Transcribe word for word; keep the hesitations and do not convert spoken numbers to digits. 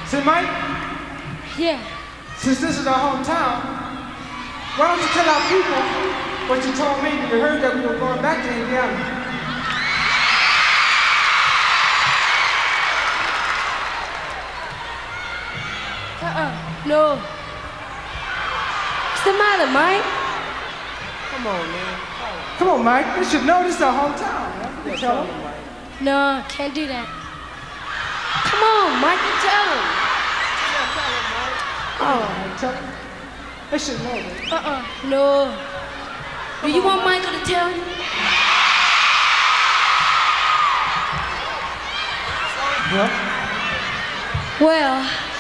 Say, Mike? Yeah. Since this is our hometown, why don't you tell our people what you told me when you heard that we were going back to Indiana? Uh-uh. No. What's the matter, Mike? Come on, man. Come on, Mike. You should know this is our hometown. Man. You Yeah, tell tell them. him, Mike. No, can't do that. Come on, Mike, you tell him. Yeah, tell him, Mike. Oh, tell them. They should know that. Uh-uh. No. Do you want Michael to tell you? Yeah. Well,